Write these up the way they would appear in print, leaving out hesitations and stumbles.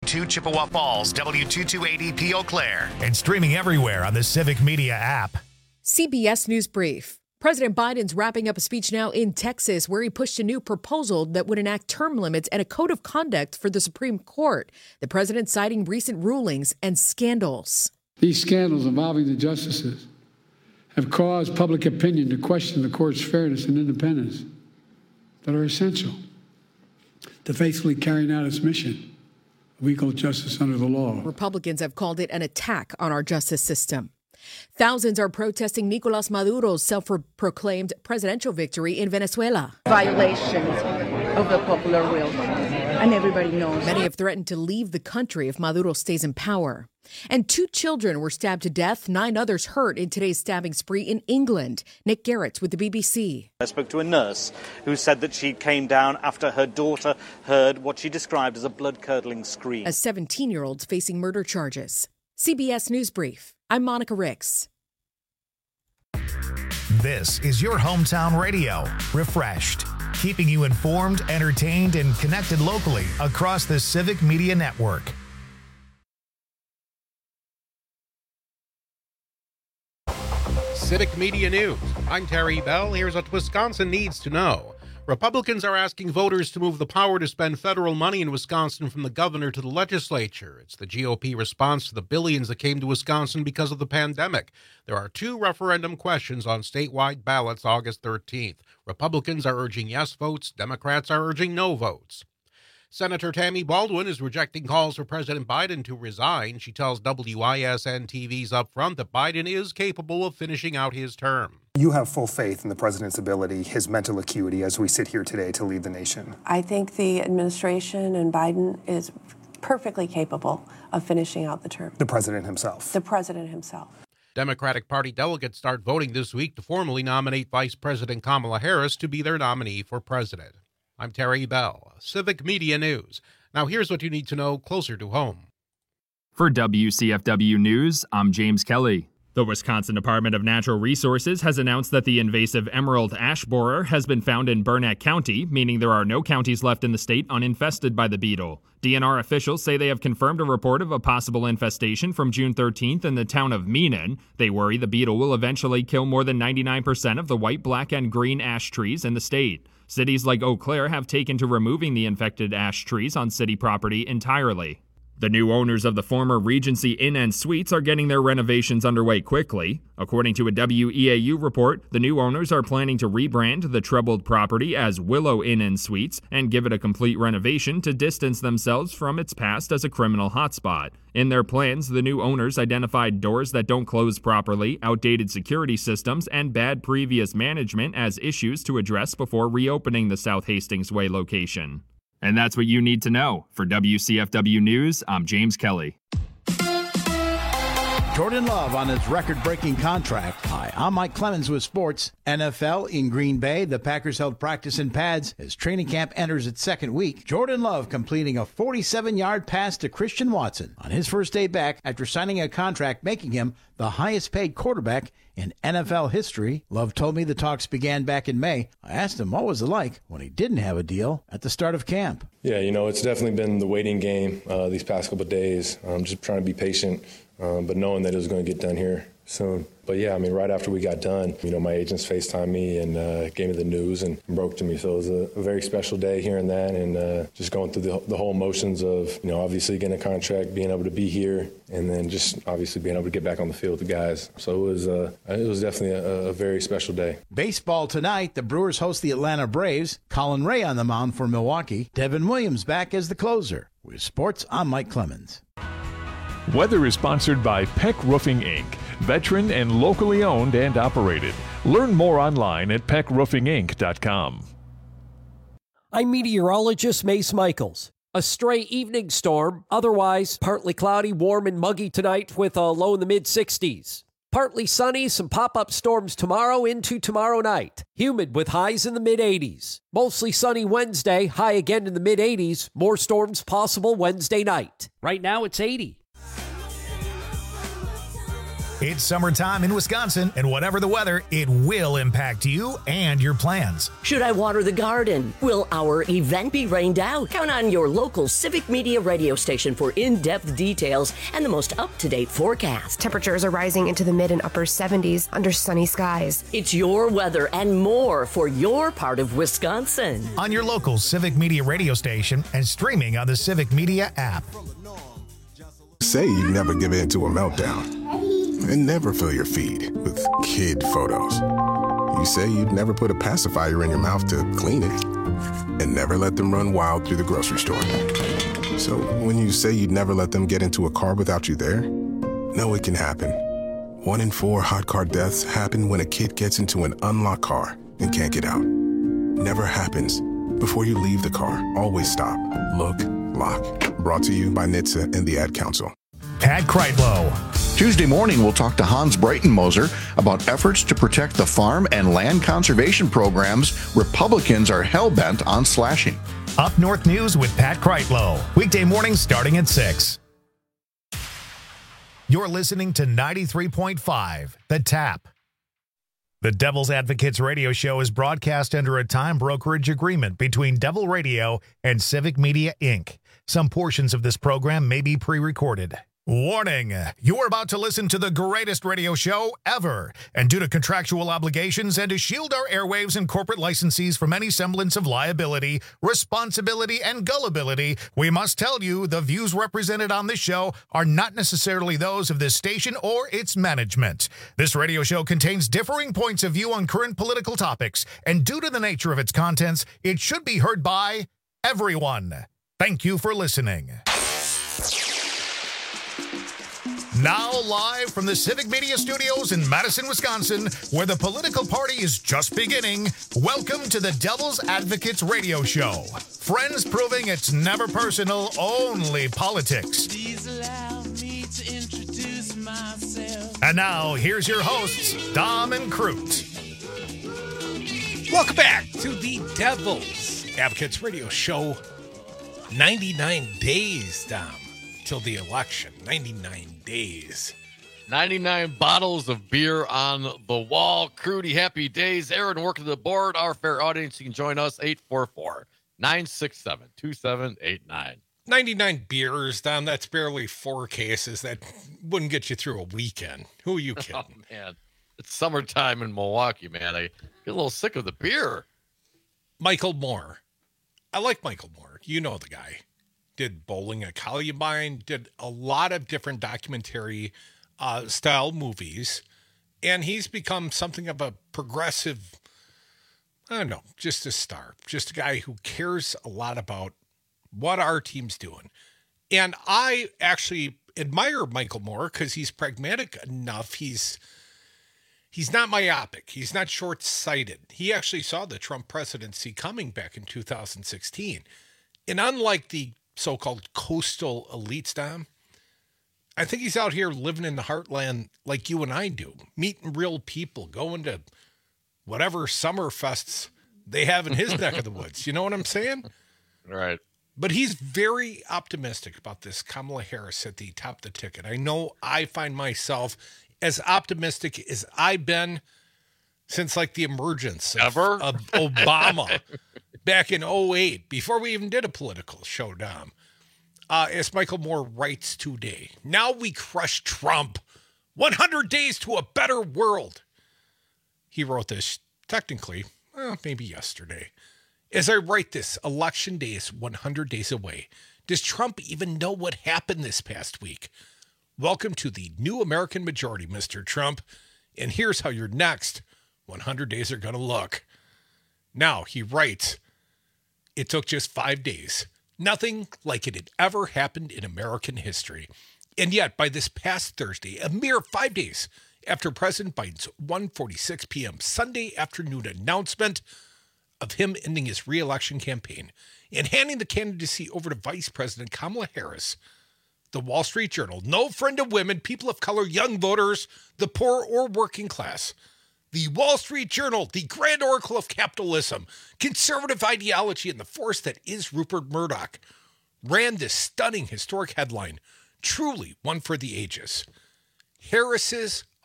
W2 Chippewa Falls, W228EP Eau Claire. And streaming everywhere on the Civic Media app. CBS News Brief. President Biden's wrapping up a speech now in Texas where he pushed a new proposal that would enact term limits and a code of conduct for the Supreme Court. The president citing recent rulings and scandals. These scandals involving the justices have caused public opinion to question the court's fairness and independence that are essential to faithfully carrying out its mission of equal justice under the law. Republicans have called it an attack on our justice system. Thousands are protesting Nicolás Maduro's self-proclaimed presidential victory in Venezuela. Violations of the popular will, and everybody knows. Many have threatened to leave the country if Maduro stays in power. And 2 children were stabbed to death, 9 others hurt in today's stabbing spree in England. Nick Garrett with the BBC. I spoke to a nurse who said that she came down after her daughter heard what she described as a blood-curdling scream. A 17-year-old's facing murder charges. CBS News Brief. I'm Monica Ricks. This is your hometown radio, Refreshed, keeping you informed, entertained, and connected locally across the Civic Media Network. Civic Media News. I'm Terry Bell. Here's what Wisconsin needs to know. Republicans are asking voters to move the power to spend federal money in Wisconsin from the governor to the legislature. It's the GOP response to the billions that came to Wisconsin because of the pandemic. There are 2 referendum questions on statewide ballots August 13th. Republicans are urging yes votes. Democrats are urging no votes. Senator Tammy Baldwin is rejecting calls for President Biden to resign. She tells WISN-TV's Upfront that Biden is capable of finishing out his term. You have full faith in the president's ability, his mental acuity, as we sit here today to lead the nation. I think the administration and Biden is perfectly capable of finishing out the term. The president himself. The president himself. Democratic Party delegates start voting this week to formally nominate Vice President Kamala Harris to be their nominee for president. I'm Terry Bell, Civic Media News. Now here's what you need to know closer to home. For WCFW News, I'm James Kelly. The Wisconsin Department of Natural Resources has announced that the invasive emerald ash borer has been found in Burnett County, meaning there are no counties left in the state uninfested by the beetle. DNR officials say they have confirmed a report of a possible infestation from June 13th in the town of Meenan. They worry the beetle will eventually kill more than 99% of the white, black, and green ash trees in the state. Cities like Eau Claire have taken to removing the infected ash trees on city property entirely. The new owners of the former Regency Inn and Suites are getting their renovations underway quickly. According to a WEAU report, the new owners are planning to rebrand the troubled property as Willow Inn and Suites and give it a complete renovation to distance themselves from its past as a criminal hotspot. In their plans, the new owners identified doors that don't close properly, outdated security systems, and bad previous management as issues to address before reopening the South Hastings Way location. And that's what you need to know. For WCFW News, I'm James Kelly. Jordan Love on his record-breaking contract. Hi, I'm Mike Clemens with sports. NFL in Green Bay. The Packers held practice in pads as training camp enters its second week. Jordan Love completing a 47-yard pass to Christian Watson on his first day back after signing a contract making him the highest-paid quarterback in NFL history. Love told me the talks began back in May. I asked him what was it like when he didn't have a deal at the start of camp. Yeah, it's definitely been the waiting game these past couple of days. Just trying to be patient, but knowing that it was going to get done here soon. But yeah, right after we got done, my agents FaceTimed me and gave me the news and broke to me. So it was a very special day hearing that and just going through the whole motions of, obviously getting a contract, being able to be here, and then just obviously being able to get back on the field with the guys. So it was definitely a very special day. Baseball tonight, the Brewers host the Atlanta Braves. Colin Ray on the mound for Milwaukee. Devin Williams back as the closer. With sports, I'm Mike Clemens. Weather is sponsored by Peck Roofing, Inc., veteran and locally owned and operated. Learn more online at peckroofinginc.com. I'm meteorologist Mace Michaels. A stray evening storm, otherwise partly cloudy, warm and muggy tonight with a low in the mid-60s. Partly sunny, some pop-up storms tomorrow into tomorrow night. Humid with highs in the mid-80s. Mostly sunny Wednesday, high again in the mid-80s. More storms possible Wednesday night. Right now it's 80. It's summertime in Wisconsin, and whatever the weather, it will impact you and your plans. Should I water the garden? Will our event be rained out? Count on your local Civic Media radio station for in-depth details and the most up-to-date forecast. Temperatures are rising into the mid and upper 70s under sunny skies. It's your weather and more for your part of Wisconsin. On your local Civic Media radio station and streaming on the Civic Media app. Say you never give in to a meltdown and never fill your feed with kid photos. You say you'd never put a pacifier in your mouth to clean it and never let them run wild through the grocery store. So when you say you'd never let them get into a car without you there, know it can happen. 1 in 4 hot car deaths happen when a kid gets into an unlocked car and can't get out. Never happens. Before you leave the car, always stop, look, lock. Brought to you by NHTSA and the Ad Council. Pat Kreitlow. Tuesday morning, we'll talk to Hans Breitenmoser about efforts to protect the farm and land conservation programs Republicans are hell-bent on slashing. Up North News with Pat Kreitlow. Weekday mornings starting at 6. You're listening to 93.5, The Tap. The Devil's Advocates radio show is broadcast under a time brokerage agreement between Devil Radio and Civic Media, Inc. Some portions of this program may be pre-recorded. Warning, you are about to listen to the greatest radio show ever. And due to contractual obligations and to shield our airwaves and corporate licensees from any semblance of liability, responsibility, and gullibility, we must tell you the views represented on this show are not necessarily those of this station or its management. This radio show contains differing points of view on current political topics, and due to the nature of its contents, it should be heard by everyone. Thank you for listening. Now live from the Civic Media Studios in Madison, Wisconsin, where the political party is just beginning, welcome to the Devil's Advocates radio show. Friends proving it's never personal, only politics. Please allow me to introduce myself. And now, here's your hosts, Dom and Crute. Welcome back to the Devil's Advocates radio show. 99 days, Dom, till the election. 99 days. 99 bottles of beer on the wall. Crudy, happy days. Aaron working the board. Our fair audience, you can join us, 844-967-2789. 99 beers, Dom. That's barely 4 cases. That wouldn't get you through a weekend. Who are you kidding? Oh, man. It's summertime in Milwaukee, man. I get a little sick of the beer. Michael Moore. I like Michael Moore. You know the guy. Did Bowling at Columbine, did a lot of different documentary style movies, and he's become something of a progressive, I don't know, just a star, just a guy who cares a lot about what our team's doing. And I actually admire Michael Moore because he's pragmatic enough. He's not myopic. He's not short-sighted. He actually saw the Trump presidency coming back in 2016. And unlike the so-called coastal elites, Dom, I think he's out here living in the heartland like you and I do, meeting real people, going to whatever summer fests they have in his neck of the woods. You know what I'm saying? Right. But he's very optimistic about this Kamala Harris at the top of the ticket. I know I find myself as optimistic as I've been since like the emergence of Obama back in 2008, before we even did a political show, Dom. As Michael Moore writes today, now we crush Trump. 100 days to a better world. He wrote this technically, maybe yesterday. As I write this, Election Day is 100 days away. Does Trump even know what happened this past week? Welcome to the new American majority, Mr. Trump. And here's how your next 100 days are going to look. Now, he writes, it took just 5 days. Nothing like it had ever happened in American history. And yet, by this past Thursday, a mere 5 days after President Biden's 1:46 p.m. Sunday afternoon announcement of him ending his re-election campaign and handing the candidacy over to Vice President Kamala Harris, the Wall Street Journal, no friend of women, people of color, young voters, the poor or working class, the Wall Street Journal, the grand oracle of capitalism, conservative ideology, and the force that is Rupert Murdoch, ran this stunning historic headline, truly one for the ages. Harris's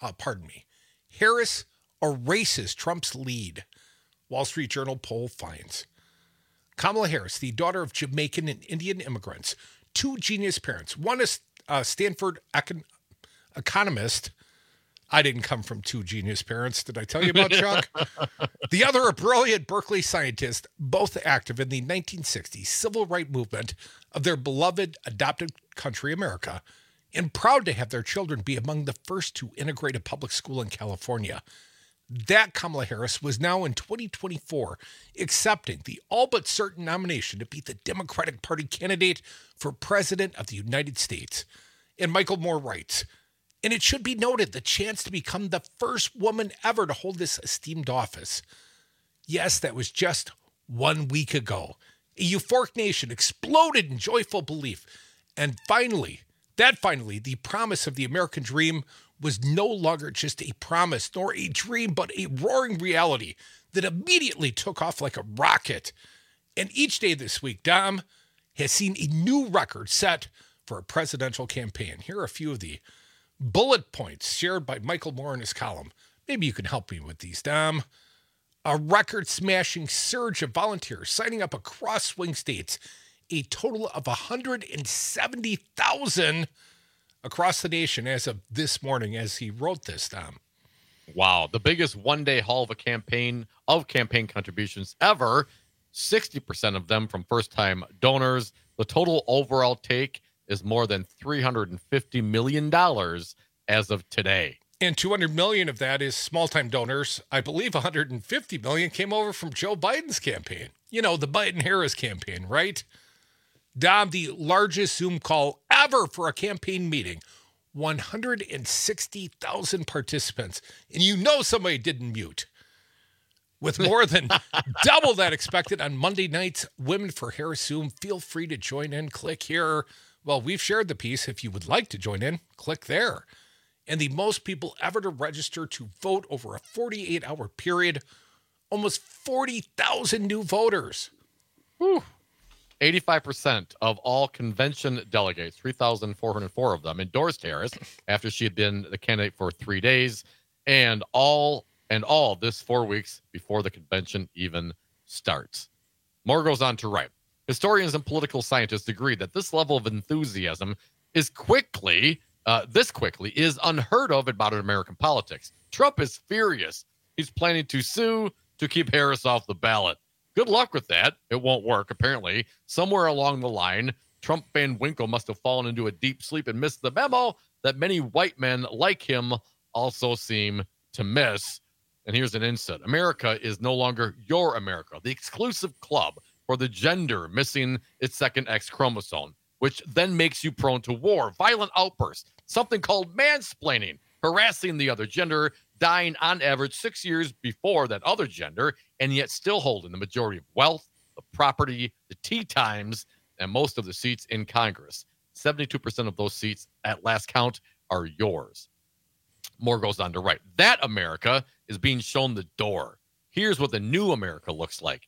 Harris erases Trump's lead. Wall Street Journal poll finds. Kamala Harris, the daughter of Jamaican and Indian immigrants, two genius parents, one is a Stanford economist. I didn't come from two genius parents. Did I tell you about Chuck? The other, a brilliant Berkeley scientist, both active in the 1960s civil rights movement of their beloved adopted country, America, and proud to have their children be among the first to integrate a public school in California. That Kamala Harris was now in 2024 accepting the all but certain nomination to be the Democratic Party candidate for President of the United States. And Michael Moore writes, and it should be noted the chance to become the first woman ever to hold this esteemed office. Yes, that was just 1 week ago. A euphoric nation exploded in joyful belief. And finally, the promise of the American dream was no longer just a promise nor a dream, but a roaring reality that immediately took off like a rocket. And each day this week, Dom has seen a new record set for a presidential campaign. Here are a few of the bullet points shared by Michael Moore in his column. Maybe you can help me with these, Dom. A record-smashing surge of volunteers signing up across swing states. A total of 170,000 across the nation as of this morning, as he wrote this, Dom. Wow, the biggest one-day haul of campaign contributions ever. 60% of them from first-time donors. The total overall take is more than $350 million as of today. And 200 million of that is small-time donors. I believe 150 million came over from Joe Biden's campaign. You know, the Biden-Harris campaign, right? Dom, the largest Zoom call ever for a campaign meeting. 160,000 participants. And you know somebody didn't mute. With more than double that expected on Monday nights, Women for Harris Zoom. Feel free to join in. Click here. Well, we've shared the piece. If you would like to join in, click there. And the most people ever to register to vote over a 48-hour period, almost 40,000 new voters. Whew. 85% of all convention delegates, 3,404 of them, endorsed Harris after she had been the candidate for 3 days, and all this 4 weeks before the convention even starts. Moore goes on to write, historians and political scientists agree that this level of enthusiasm is this quickly is unheard of in modern American politics. Trump is furious. He's planning to sue to keep Harris off the ballot. Good luck with that. It won't work, apparently. Somewhere along the line, Trump Van Winkle must have fallen into a deep sleep and missed the memo that many white men like him also seem to miss. And here's an insight. America is no longer your America, the exclusive club for the gender missing its second X chromosome, which then makes you prone to war, violent outbursts, something called mansplaining, harassing the other gender, dying on average 6 years before that other gender, and yet still holding the majority of wealth, the property, the tea times, and most of the seats in Congress. 72% of those seats at last count are yours. Moore goes on to write, that America is being shown the door. Here's what the new America looks like.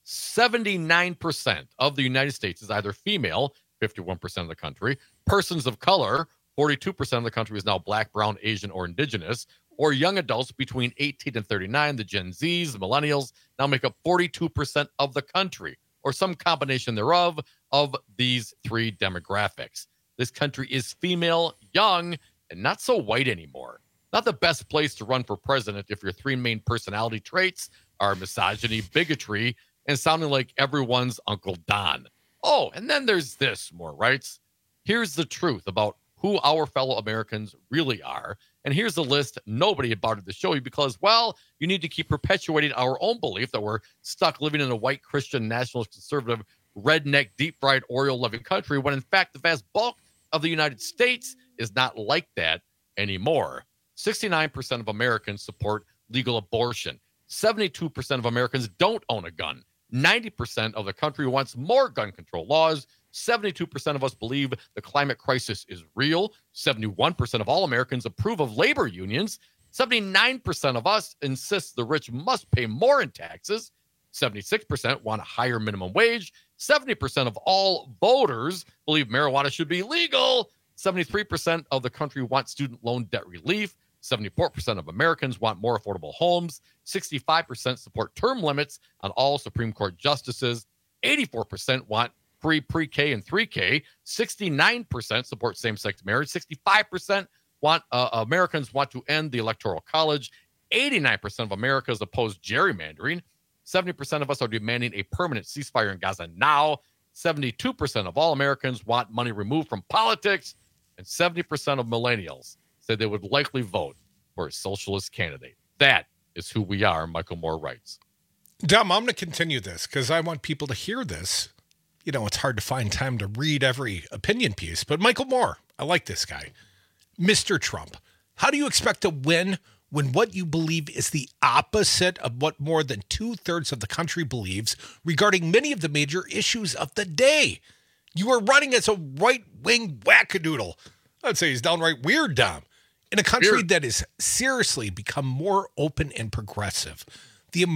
79% of the United States is either female, 51% of the country, persons of color, 42% of the country is now black, brown, Asian, or indigenous, or young adults between 18 and 39, the Gen Zs, the millennials, now make up 42% of the country, or some combination thereof of these three demographics. This country is female, young, and not so white anymore. Not the best place to run for president if your three main personality traits are misogyny, bigotry, and sounding like everyone's Uncle Don. Oh, and then there's this, Moore writes. Here's the truth about who our fellow Americans really are. And here's the list nobody had bothered to show you because, well, you need to keep perpetuating our own belief that we're stuck living in a white Christian nationalist conservative redneck deep-fried Oreo-loving country when in fact the vast bulk of the United States is not like that anymore. 69% of Americans support legal abortion. 72% of Americans don't own a gun. 90% of the country wants more gun control laws. 72% of us believe the climate crisis is real. 71% of all Americans approve of labor unions. 79% of us insist the rich must pay more in taxes. 76% want a higher minimum wage. 70% of all voters believe marijuana should be legal. 73% of the country wants student loan debt relief. 74% of Americans want more affordable homes. 65% support term limits on all Supreme Court justices. 84% want free pre-K and 3K. 69% support same-sex marriage. 65% want Americans want to end the Electoral College. 89% of Americans oppose gerrymandering. 70% of us are demanding a permanent ceasefire in Gaza now. 72% of all Americans want money removed from politics. And 70% of millennials said they would likely vote for a socialist candidate. That is who we are, Michael Moore writes. Dom, I'm going to continue this because I want people to hear this. You know, it's hard to find time to read every opinion piece, but Michael Moore, I like this guy. Mr. Trump, how do you expect to win when what you believe is the opposite of what more than 2/3 of the country believes regarding many of the major issues of the day? You are running as a right-wing wackadoodle. I'd say he's downright weird, Dom. In a country that has seriously become more open and progressive, the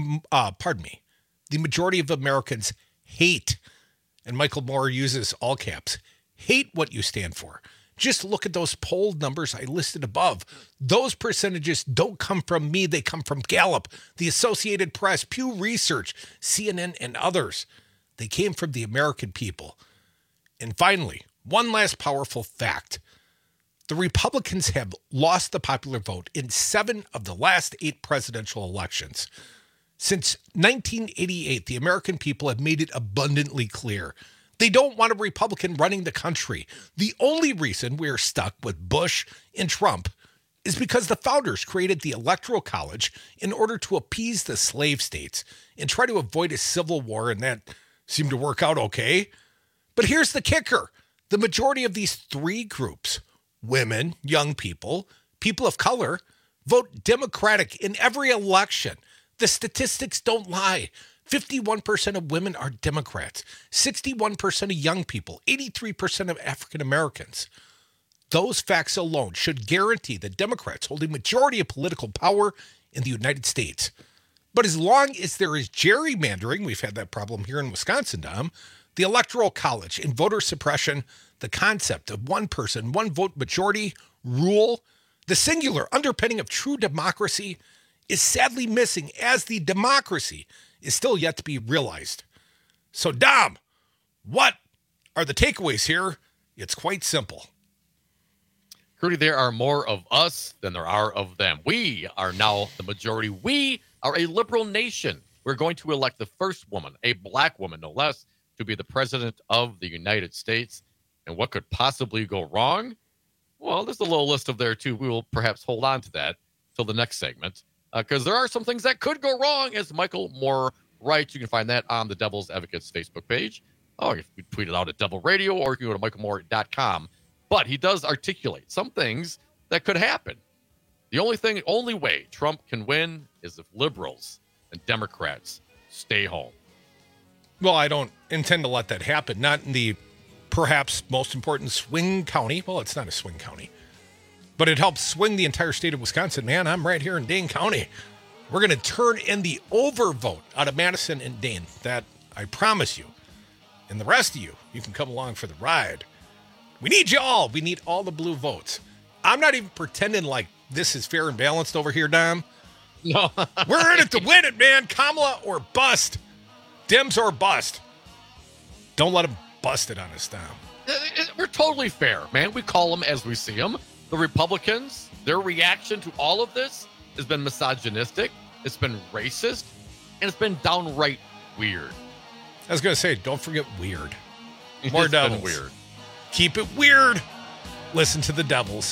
majority of Americans hate, and Michael Moore uses all caps, hate what you stand for. Just look at those poll numbers I listed above. Those percentages don't come from me. They come from Gallup, the Associated Press, Pew Research, CNN, and others. They came from the American people. And finally, one last powerful fact. The Republicans have lost the popular vote in 7 of the last 8 presidential elections. Since 1988, the American people have made it abundantly clear they don't want a Republican running the country. The only reason we're stuck with Bush and Trump is because the founders created the Electoral College in order to appease the slave states and try to avoid a civil war, and that seemed to work out okay. But here's the kicker. The majority of these 3 groups, women, young people, people of color, vote Democratic in every election. The statistics don't lie. 51% of women are Democrats, 61% of young people, 83% of African Americans. Those facts alone should guarantee that Democrats hold a majority of political power in the United States. But as long as there is gerrymandering, we've had that problem here in Wisconsin, Dom, the Electoral College and voter suppression, the concept of one person, one vote majority rule, the singular underpinning of true democracy is sadly missing, as the democracy is still yet to be realized. So, Dom, what are the takeaways here? It's quite simple. Crudy, there are more of us than there are of them. We are now the majority. We are a liberal nation. We're going to elect the first woman, a black woman, no less, to be the president of the United States. And what could possibly go wrong? Well, there's a little list of there, too. We will perhaps hold on to that till the next segment, because there are some things that could go wrong, as Michael Moore writes. You can find that on the Devil's Advocates Facebook page. Oh, you can tweet it out at Devil Radio, or you can go to michaelmoore.com. But he does articulate some things that could happen. The only way Trump can win is if liberals and Democrats stay home. Well, I don't intend to let that happen. Not in the perhaps most important swing county. Well, it's not a swing county, but it helps swing the entire state of Wisconsin. Man, I'm right here in Dane County. We're going to turn in the overvote out of Madison and Dane. That I promise you. And the rest of you, you can come along for the ride. We need you all. We need all the blue votes. I'm not even pretending like this is fair and balanced over here, Dom. No. We're in it to win it, man. Kamala or bust. Dems or bust. Don't let them bust it on us, Dom. We're totally fair, man. We call them as we see them. The Republicans, their reaction to all of this has been misogynistic. It's been racist. And it's been downright weird. I was going to say, don't forget weird. More It's devils. been weird. Keep it weird. Listen to the Devils.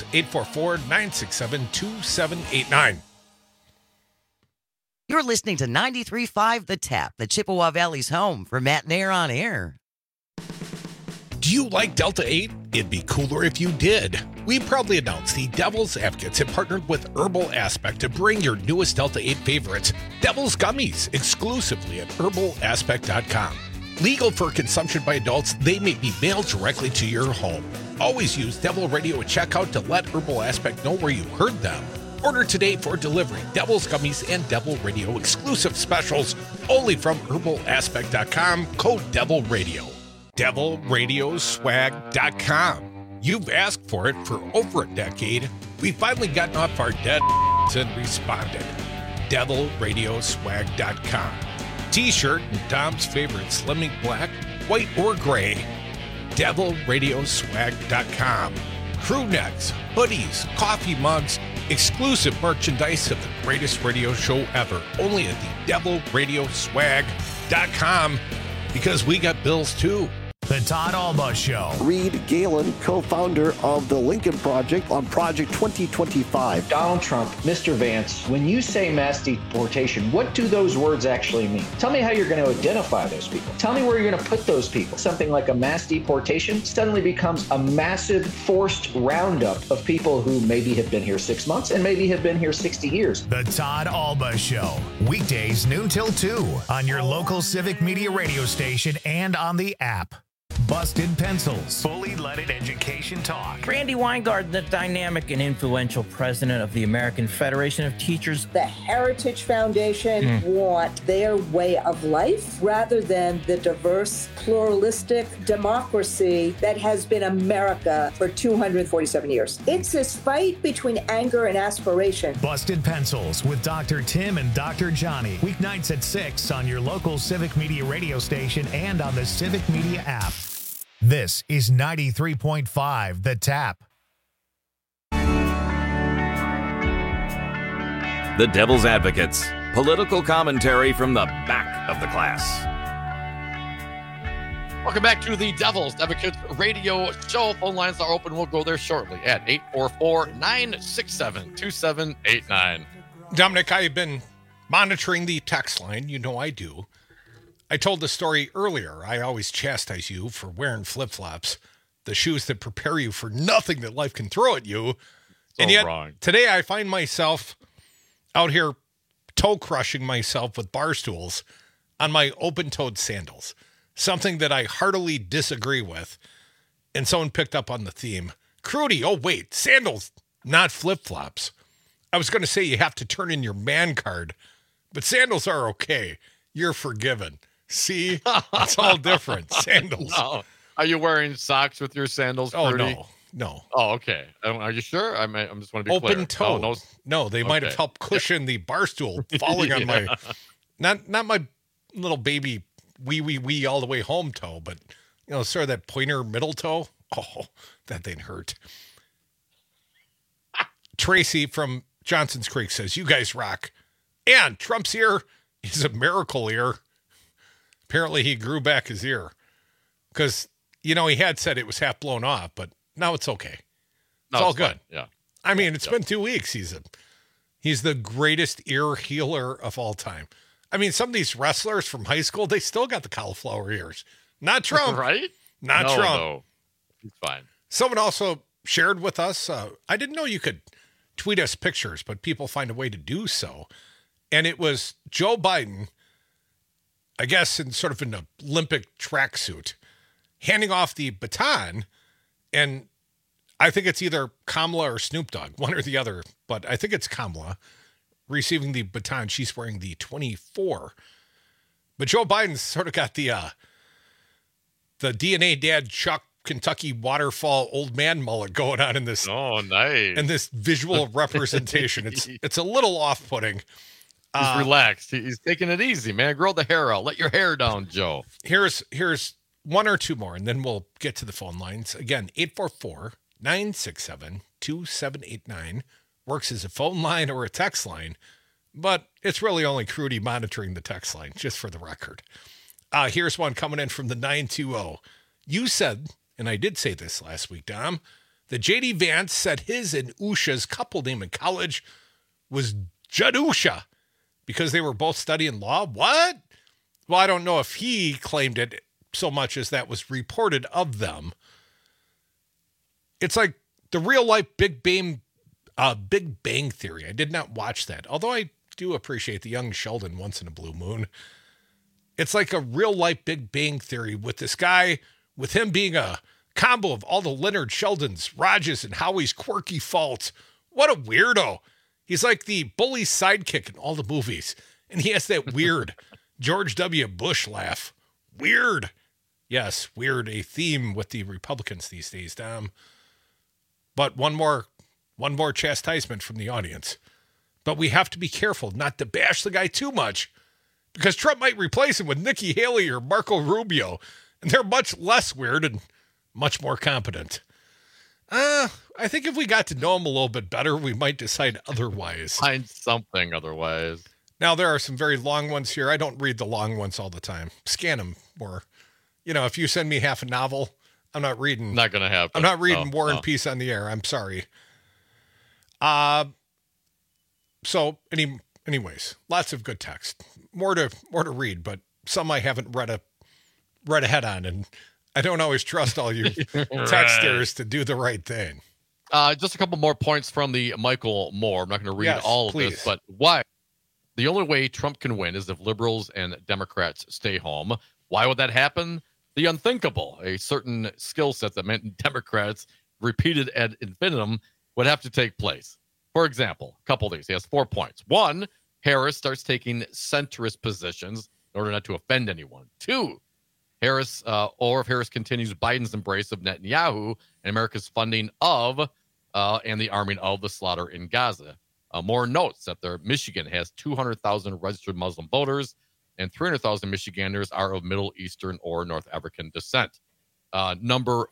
844-967-2789. You're listening to 93.5 The Tap, the Chippewa Valley's home for Matt and Air on Air. Do you like Delta 8? It'd be cooler if you did. We proudly announce the Devil's Advocates have partnered with Herbal Aspect to bring your newest Delta 8 favorites, Devil's Gummies, exclusively at herbalaspect.com. Legal for consumption by adults, they may be mailed directly to your home. Always use Devil Radio at checkout to let Herbal Aspect know where you heard them. Order today for delivery. Devil's Gummies and Devil Radio exclusive specials only from herbalaspect.com. Code Devil Radio. DevilRadioswag.com. You've asked for it for over a decade. We've finally gotten off our dead and responded. DevilRadioswag.com. T-shirt and Dom's favorite Slimming Black, white or gray. DevilRadioswag.com. Crew necks, hoodies, coffee mugs, exclusive merchandise of the greatest radio show ever. Only at the DevilRadioswag.com, because we got bills too. The Todd Alba Show. Reed Galen, co-founder of the Lincoln Project on Project 2025. Donald Trump, Mr. Vance, when you say mass deportation, what do those words actually mean? Tell me how you're going to identify those people. Tell me where you're going to put those people. Something like a mass deportation suddenly becomes a massive forced roundup of people who maybe have been here 6 months and maybe have been here 60 years. The Todd Alba Show. Weekdays noon till 2 on your local Civic Media radio station and on the app. Busted Pencils. Fully leaded education talk. Randy Weingarten, the dynamic and influential president of the American Federation of Teachers. The Heritage Foundation want their way of life rather than the diverse, pluralistic democracy that has been America for 247 years. It's this fight between anger and aspiration. Busted Pencils with Dr. Tim and Dr. Johnny. Weeknights at 6 on your local Civic Media radio station and on the Civic Media app. This is 93.5 The Tap. The Devil's Advocates. Political commentary from the back of the class. Welcome back to the Devil's Advocates radio show. Phone lines are open. We'll go there shortly at 844-967-2789. Dominic, I've been monitoring the text line. You know I do. I told the story earlier. I always chastise you for wearing flip-flops, the shoes that prepare you for nothing that life can throw at you. And yet, today I find myself out here toe-crushing myself with bar stools on my open-toed sandals, something that I heartily disagree with. And someone picked up on the theme. Crudy, oh wait, sandals, not flip-flops. I was going to say you have to turn in your man card, but sandals are okay. You're forgiven. See, it's all different. Sandals. No. Are you wearing socks with your sandals? Oh, Purdy? No. Oh, okay. Are you sure? I'm just want to be open clear. toe. No, they might have helped cushion the bar stool falling on my, not my little baby wee all the way home toe, but sort of that pointer middle toe. Oh, that thing hurt. Tracy from Johnson's Creek says, "You guys rock." And Trump's ear is a miracle ear. Apparently he grew back his ear because, he had said it was half blown off, but now it's okay. It's all good. Fine. Yeah. I mean, it's been 2 weeks. He's the greatest ear healer of all time. I mean, some of these wrestlers from high school, they still got the cauliflower ears. Not Trump. Right? Not Trump. No. He's fine. Someone also shared with us, I didn't know you could tweet us pictures, but people find a way to do so. And it was Joe Biden, I guess in sort of an Olympic tracksuit, handing off the baton, and I think it's either Kamala or Snoop Dogg, one or the other, but I think it's Kamala receiving the baton. She's wearing the 24. But Joe Biden's sort of got the DNA dad Chuck Kentucky waterfall old man mullet going on in this. Oh, nice. And this visual representation. It's a little off-putting. He's relaxed. He's taking it easy, man. Grow the hair out. Let your hair down, Joe. Here's one or two more, and then we'll get to the phone lines. Again, 844-967-2789 works as a phone line or a text line, but it's really only Crudy monitoring the text line, just for the record. Here's one coming in from the 920. You said, and I did say this last week, Dom, that J.D. Vance said his and Usha's couple name in college was Jadusha, because they were both studying law? What? Well, I don't know if he claimed it so much as that was reported of them. It's like the real life Big Bang Theory. I did not watch that, although I do appreciate the young Sheldon once in a blue moon. It's like a real life Big Bang Theory with this guy, with him being a combo of all the Leonard Sheldons, Rajas, and Howie's quirky faults. What a weirdo. He's like the bully sidekick in all the movies. And he has that weird George W. Bush laugh. Weird. Yes, weird. A theme with the Republicans these days, Dom. But one more chastisement from the audience. But we have to be careful not to bash the guy too much, because Trump might replace him with Nikki Haley or Marco Rubio, and they're much less weird and much more competent. I think if we got to know him a little bit better, we might decide otherwise. Find something otherwise. Now, there are some very long ones here. I don't read the long ones all the time. Scan them more. You know, if you send me half a novel, I'm not reading. Not going to happen. I'm not reading War and Peace on the air. I'm sorry. Anyways, lots of good text. More to read, but some I haven't read ahead on, and I don't always trust all you texters to do the right thing. Just a couple more points from the Michael Moore. I'm not going to read all of this, but why? The only way Trump can win is if liberals and Democrats stay home. Why would that happen? The unthinkable, a certain skill set that meant Democrats repeated ad infinitum would have to take place. For example, a couple of these. He has 4 points. 1, Harris starts taking centrist positions in order not to offend anyone. 2, Harris, or if Harris continues Biden's embrace of Netanyahu and America's funding of and the arming of the slaughter in Gaza. Moore notes that Michigan has 200,000 registered Muslim voters, and 300,000 Michiganders are of Middle Eastern or North African descent. Number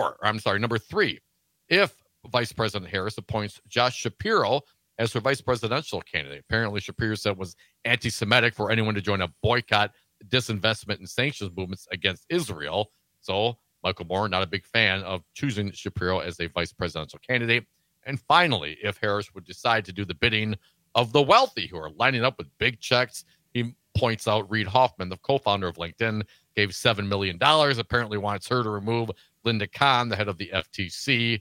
3, if Vice President Harris appoints Josh Shapiro as her vice presidential candidate. Apparently, Shapiro said was anti-Semitic for anyone to join a boycott, disinvestment, and sanctions movements against Israel. So Michael Moore, not a big fan of choosing Shapiro as a vice presidential candidate. And finally, if Harris would decide to do the bidding of the wealthy who are lining up with big checks, he points out Reid Hoffman, the co-founder of LinkedIn, gave $7 million, apparently wants her to remove Linda Khan, the head of the FTC.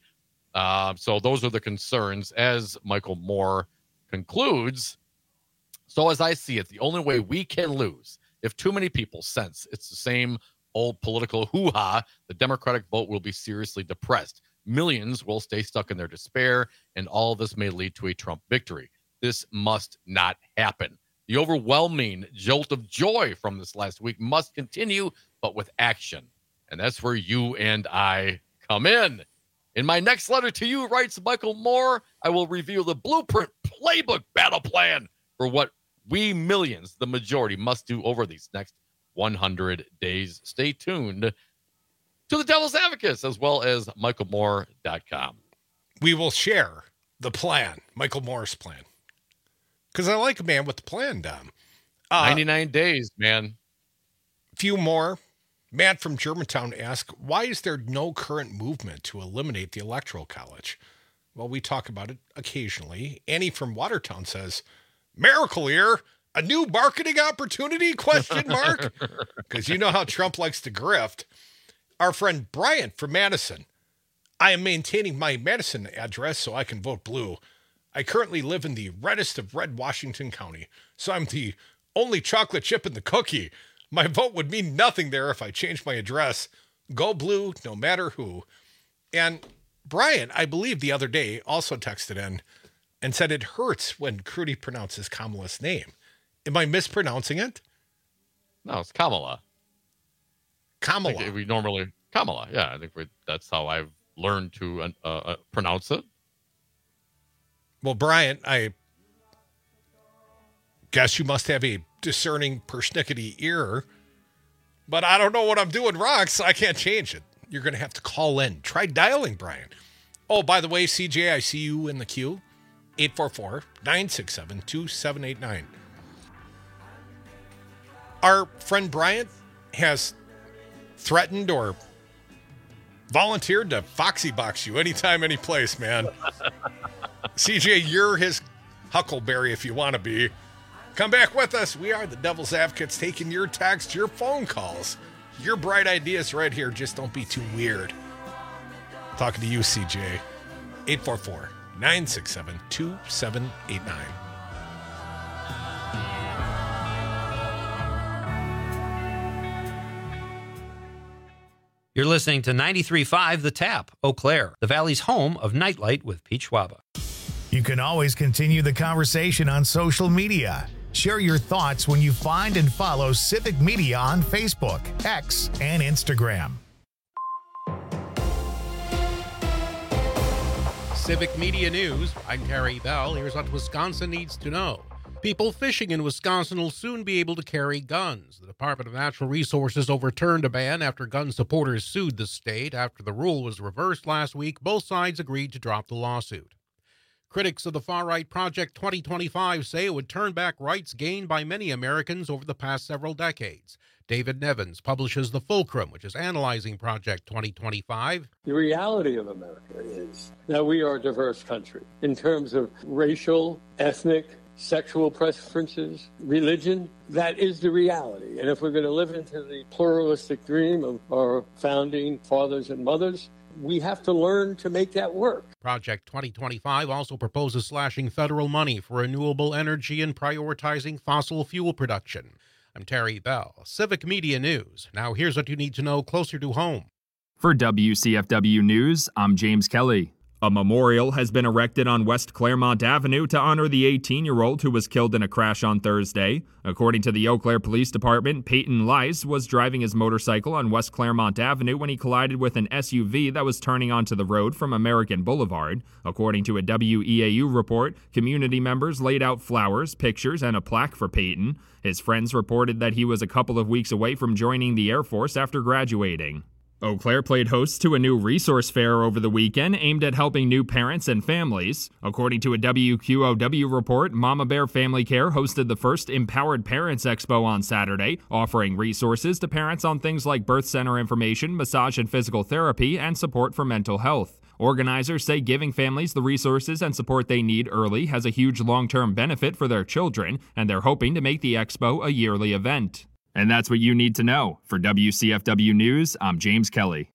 So those are the concerns, as Michael Moore concludes. So as I see it, the only way we can lose, if too many people sense it's the same old political hoo-ha, the Democratic vote will be seriously depressed. Millions will stay stuck in their despair, and all of this may lead to a Trump victory. This must not happen. The overwhelming jolt of joy from this last week must continue, but with action. And that's where you and I come in. In my next letter to you, writes Michael Moore, I will reveal the blueprint playbook battle plan for what we millions, the majority, must do over these next 100 days. Stay tuned to the Devil's Advocates as well as michaelmoore.com. We will share the plan, Michael Moore's plan. Because I like a man with the plan, Dom. 99 days, man. Few more. Matt from Germantown asks, why is there no current movement to eliminate the Electoral College? Well, we talk about it occasionally. Annie from Watertown says, miracle here, a new marketing opportunity, question mark? Because you know how Trump likes to grift. Our friend Brian from Madison, I am maintaining my Madison address so I can vote blue. I currently live in the reddest of red Washington County, so I'm the only chocolate chip in the cookie. My vote would mean nothing there if I changed my address. Go blue, no matter who. And Brian, I believe the other day, also texted in and said it hurts when Crudy pronounces Kamala's name. Am I mispronouncing it? No, it's Kamala. Kamala. Kamala. Yeah, I think that's how I've learned to pronounce it. Well, Brian, I guess you must have a discerning persnickety ear, but I don't know what I'm doing wrong, so I can't change it. You're going to have to call in. Try dialing Brian. Oh, by the way, CJ, I see you in the queue. 844-967-2789. Our friend Bryant has threatened or volunteered to Foxy Box you anytime, any place, man. CJ, you're his Huckleberry if you want to be. Come back with us. We are the Devil's Advocates, taking your texts, your phone calls, your bright ideas right here. Just don't be too weird. Talking to you, CJ. 844-967-2789. You're listening to 93.5 The Tap, Eau Claire, the Valley's home of Nightlight with Pete Schwaba. You can always continue the conversation on social media. Share your thoughts when you find and follow Civic Media on Facebook, X, and Instagram. Civic Media News. I'm Terry Bell. Here's what Wisconsin needs to know. People fishing in Wisconsin will soon be able to carry guns. The Department of Natural Resources overturned a ban after gun supporters sued the state. After the rule was reversed last week, both sides agreed to drop the lawsuit. Critics of the far-right Project 2025 say it would turn back rights gained by many Americans over the past several decades. David Nevins publishes The Fulcrum, which is analyzing Project 2025. The reality of America is that we are a diverse country in terms of racial, ethnic, sexual preferences, religion. That is the reality. And if we're going to live into the pluralistic dream of our founding fathers and mothers, we have to learn to make that work. Project 2025 also proposes slashing federal money for renewable energy and prioritizing fossil fuel production. I'm Terry Bell, Civic Media News. Now here's what you need to know closer to home. For WCFW News, I'm James Kelly. A memorial has been erected on West Claremont Avenue to honor the 18-year-old who was killed in a crash on Thursday. According to the Eau Claire Police Department, Peyton Lice was driving his motorcycle on West Claremont Avenue when he collided with an SUV that was turning onto the road from American Boulevard. According to a WEAU report, community members laid out flowers, pictures, and a plaque for Peyton. His friends reported that he was a couple of weeks away from joining the Air Force after graduating. Eau Claire played host to a new resource fair over the weekend aimed at helping new parents and families. According to a WQOW report, Mama Bear Family Care hosted the first Empowered Parents Expo on Saturday, offering resources to parents on things like birth center information, massage and physical therapy, and support for mental health. Organizers say giving families the resources and support they need early has a huge long-term benefit for their children, and they're hoping to make the expo a yearly event. And that's what you need to know. For WCFW News, I'm James Kelly.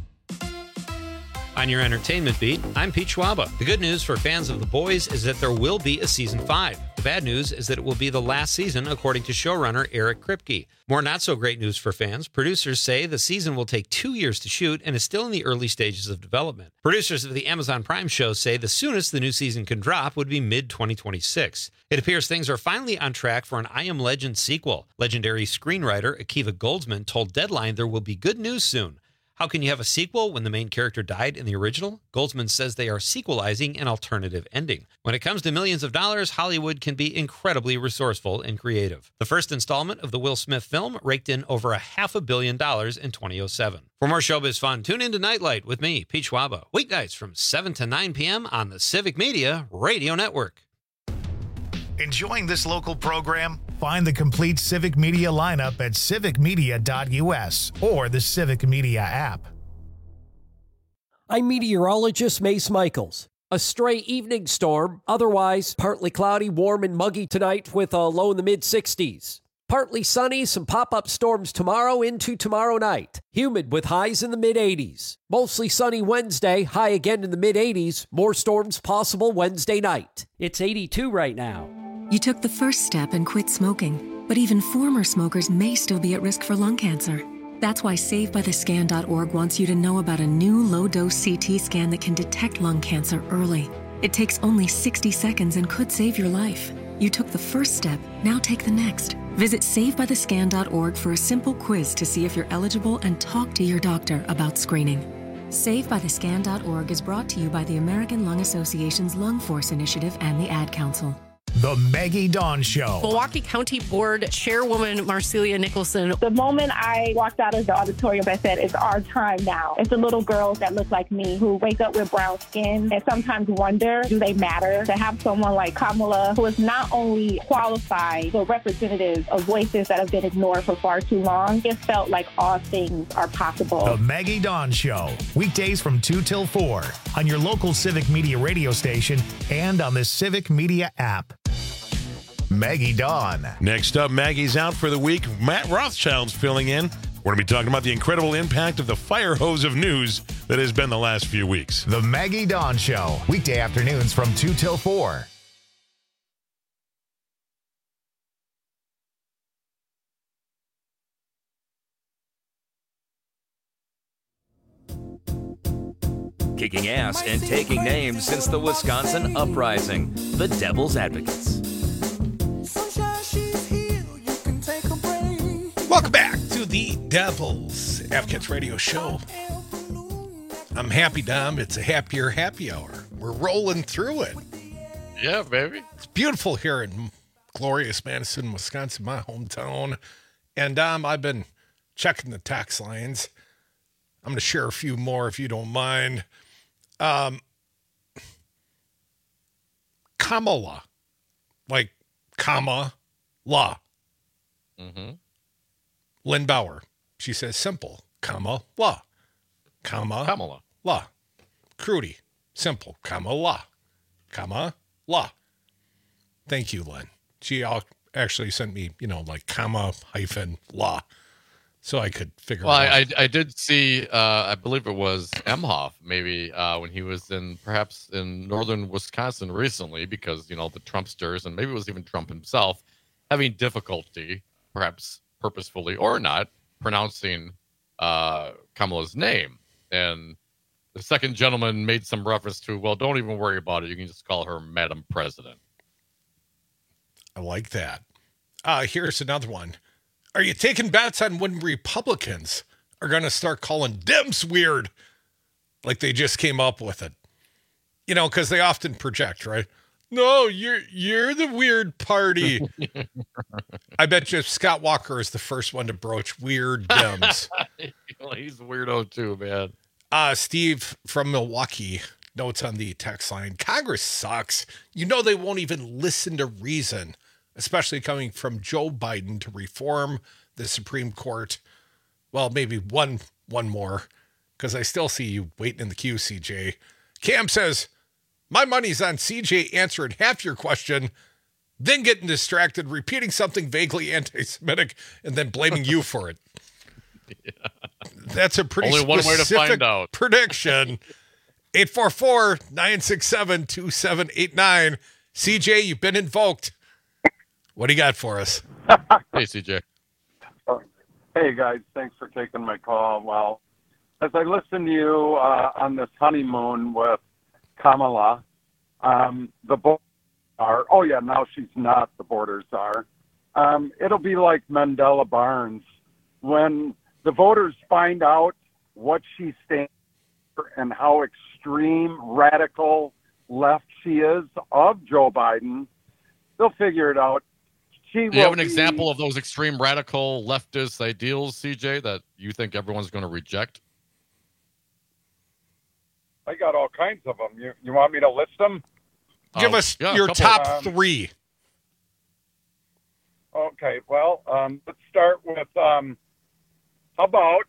On your entertainment beat, I'm Pete Schwaba. The good news for fans of The Boys is that there will be a season 5. The bad news is that it will be the last season, according to showrunner Eric Kripke. More not-so-great news for fans. Producers say the season will take 2 years to shoot and is still in the early stages of development. Producers of the Amazon Prime show say the soonest the new season can drop would be mid-2026. It appears things are finally on track for an I Am Legend sequel. Legendary screenwriter Akiva Goldsman told Deadline there will be good news soon. How can you have a sequel when the main character died in the original? Goldsman says they are sequelizing an alternative ending. When it comes to millions of dollars, Hollywood can be incredibly resourceful and creative. The first installment of the Will Smith film raked in over $500 million in 2007. For more showbiz fun, tune in to Nightlight with me, Pete Schwaba, weeknights from 7 to 9 p.m. on the Civic Media Radio Network. Enjoying this local program? Find the complete Civic Media lineup at civicmedia.us or the Civic Media app. I'm meteorologist Mace Michaels. A stray evening storm, otherwise partly cloudy, warm and muggy tonight with a low in the mid-60s. Partly sunny, some pop-up storms tomorrow into tomorrow night. Humid with highs in the mid-80s. Mostly sunny Wednesday, high again in the mid-80s. More storms possible Wednesday night. It's 82 right now. You took the first step and quit smoking, but even former smokers may still be at risk for lung cancer. That's why SaveByTheScan.org wants you to know about a new low-dose CT scan that can detect lung cancer early. It takes only 60 seconds and could save your life. You took the first step, now take the next. Visit SaveByTheScan.org for a simple quiz to see if you're eligible and talk to your doctor about screening. SaveByTheScan.org is brought to you by the American Lung Association's Lung Force Initiative and the Ad Council. The Maggie Dawn Show. Milwaukee County Board Chairwoman Marcelia Nicholson. The moment I walked out of the auditorium, I said, it's our time now. It's the little girls that look like me who wake up with brown skin and sometimes wonder, do they matter? To have someone like Kamala, who is not only qualified, but representative of voices that have been ignored for far too long, it felt like all things are possible. The Maggie Dawn Show. Weekdays from 2 till 4 on your local Civic Media radio station and on the Civic Media app. Maggie Dawn. Next up, Maggie's out for the week. Matt Rothschild's filling in. We're going to be talking about the incredible impact of the fire hose of news that has been the last few weeks. The Maggie Dawn Show. Weekday afternoons from 2 till 4. Kicking ass and taking names since the Wisconsin Uprising. The Devil's Advocates. Welcome back to the Devil's Advocates Radio Show. I'm Happy Dom. It's a happier happy hour. We're rolling through it. Yeah, baby. It's beautiful here in glorious Madison, Wisconsin, my hometown. And I've been checking the tax lines. I'm going to share a few more if you don't mind. Kamala, like comma, la. Mm-hmm. Lynn Bauer, she says simple, comma, la. Comma, Kamala. La. Crudy, simple, comma, la. Comma, la. Thank you, Lynn. She actually sent me, like comma, hyphen, la. So I could figure Well, it out. I did see, I believe it was Emhoff, maybe, when he was perhaps in northern Wisconsin recently, because, the Trumpsters, and maybe it was even Trump himself, having difficulty, perhaps purposefully or not, pronouncing Kamala's name. And the second gentleman made some reference to, well, don't even worry about it. You can just call her Madam President. I like that. Here's another one. Are you taking bets on when Republicans are going to start calling Dems weird? Like they just came up with it. Because they often project, right? No, you're the weird party. I bet you Scott Walker is the first one to broach weird Dems. Well, he's a weirdo too, man. Steve from Milwaukee notes on the text line, Congress sucks. They won't even listen to reason, especially coming from Joe Biden to reform the Supreme Court. Well, maybe one more, because I still see you waiting in the queue, CJ. Cam says, my money's on CJ answering half your question, then getting distracted, repeating something vaguely anti-Semitic, and then blaming you for it. Yeah. That's a pretty only one way to find out. Prediction. 844-967-2789. CJ, you've been invoked. What do you got for us? Hey, CJ. Hey, guys. Thanks for taking my call. Well, as I listen to you on this honeymoon with Kamala, the borders are, now she's not, the borders are. It'll be like Mandela Barnes. When the voters find out what she stands for and how extreme, radical left she is of Joe Biden, they'll figure it out. Do you have an example of those extreme radical leftist ideals, CJ, that you think everyone's going to reject? I got all kinds of them. You want me to list them? Give us your top three. Okay, well, let's start with, how about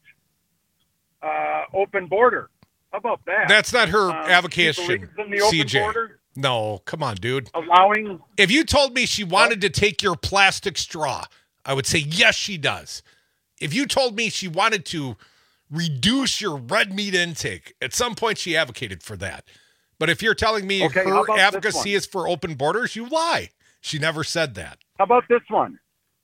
open border? How about that? That's not her avocation, CJ. Border? No, come on, dude. Allowing. If you told me she wanted to take your plastic straw, I would say yes, she does. If you told me she wanted to reduce your red meat intake, at some point she advocated for that. But if you're telling me her advocacy is for open borders, you lie. She never said that. How about this one?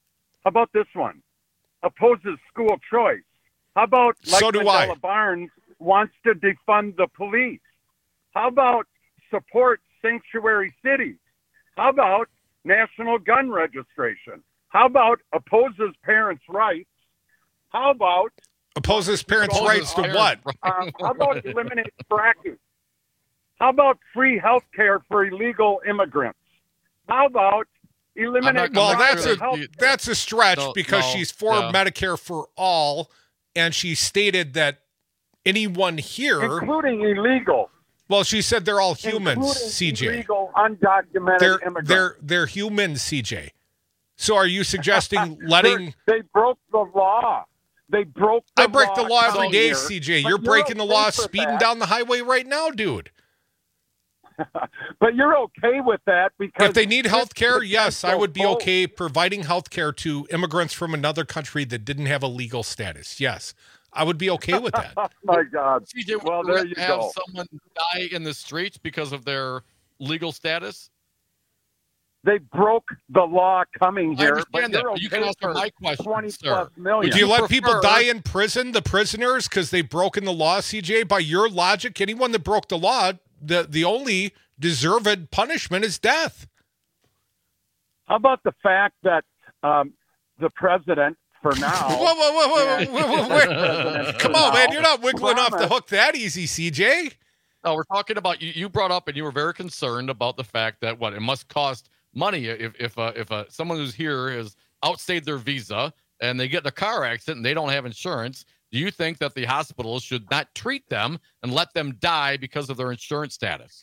Opposes school choice. How about Mandela Barnes wants to defund the police? How about support sanctuary cities? How about national gun registration? How about opposes parents' rights? How about opposes parents' rights to what? How about eliminate fracking? How about free health care for illegal immigrants? How about eliminate? Well, that's a stretch because she's for Medicare for all, and she stated that anyone here, including illegal. Well, she said they're all humans, CJ. Illegal, undocumented immigrants. They're humans, CJ. So are you suggesting letting... They broke the law. I break the law every day, CJ. You're breaking the law speeding down the highway right now, dude. But you're okay with that because... If they need health care, yes, I would be okay providing health care to immigrants from another country that didn't have a legal status. Yes. I would be okay with that. Oh, my God. CJ, well, there you have go. someone die in the streets because of their legal status? They broke the law coming here. I understand that, but you can answer my question, 20 sir. plus million. Do you let people die in prison, the prisoners, because they've broken the law, CJ? By your logic, anyone that broke the law, the only deserved punishment is death. How about the fact that the president, for now... Whoa. Come on, man. You're not wiggling off the hook that easy, CJ. No, we're talking about you brought up and you were very concerned about the fact that it must cost money if someone who's here has outstayed their visa and they get in a car accident and they don't have insurance. Do you think that the hospitals should not treat them and let them die because of their insurance status?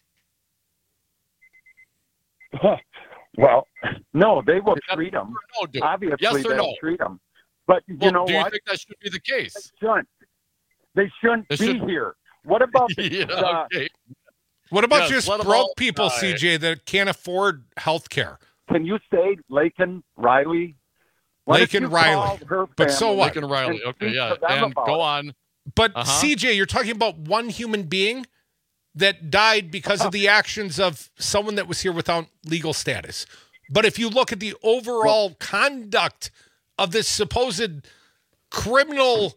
Well, no, they will treat them. No, obviously, yes or they'll no? treat them. But you know what? Do you think that should be the case? They shouldn't be here. What about okay. What about Yes, just let 'em broke all people, die. CJ, that can't afford health care? Can you say Laken Riley? What if Laken you Riley. called her But so family what? Laken Riley. and Okay, speak yeah. to them And about go it? on. But CJ, you're talking about one human being that died because of the actions of someone that was here without legal status. But if you look at the overall conduct of this supposed criminal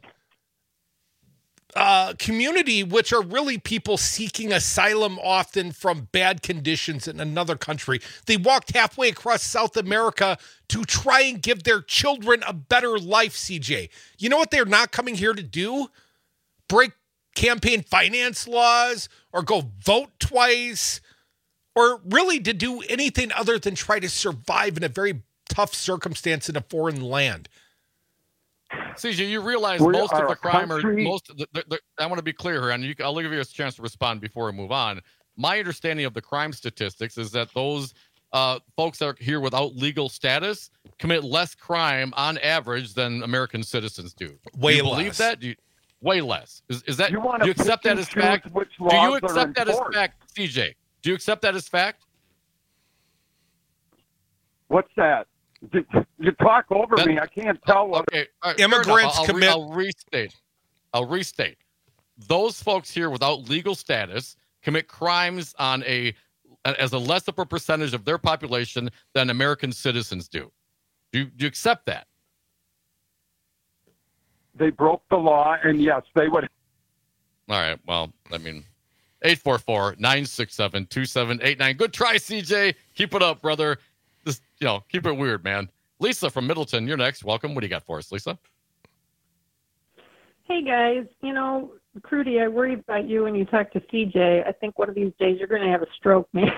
community, which are really people seeking asylum often from bad conditions in another country, they walked halfway across South America to try and give their children a better life, CJ. You know what they're not coming here to do? Break campaign finance laws or go vote twice or really to do anything other than try to survive in a very tough circumstance in a foreign land. CJ, you realize We most of are the a crime country- I want to be clear here, and I'll give you a chance to respond before we move on. My understanding of the crime statistics is that those folks that are here without legal status commit less crime on average than American citizens do. Way do you believe less. that? Way less. Is that? You Do wanna you accept pick that and as fact? choose which Do laws you are accept that as enforced. fact, CJ? Do you accept that as fact? What's that? You talk over That- me. I can't tell what. Okay, all right, fair enough. Immigrants I'll commit- I'll restate. Those folks here without legal status commit crimes on as a less of a percentage of their population than American citizens do. Do you accept that? They broke the law, and yes, they would. All right. Well, I mean, 844-967-2789. Good try, CJ. Keep it up, brother. Just, keep it weird, man. Lisa from Middleton, you're next. Welcome. What do you got for us, Lisa? Hey guys, Crudy, I worry about you when you talk to CJ. I think one of these days you're going to have a stroke, man.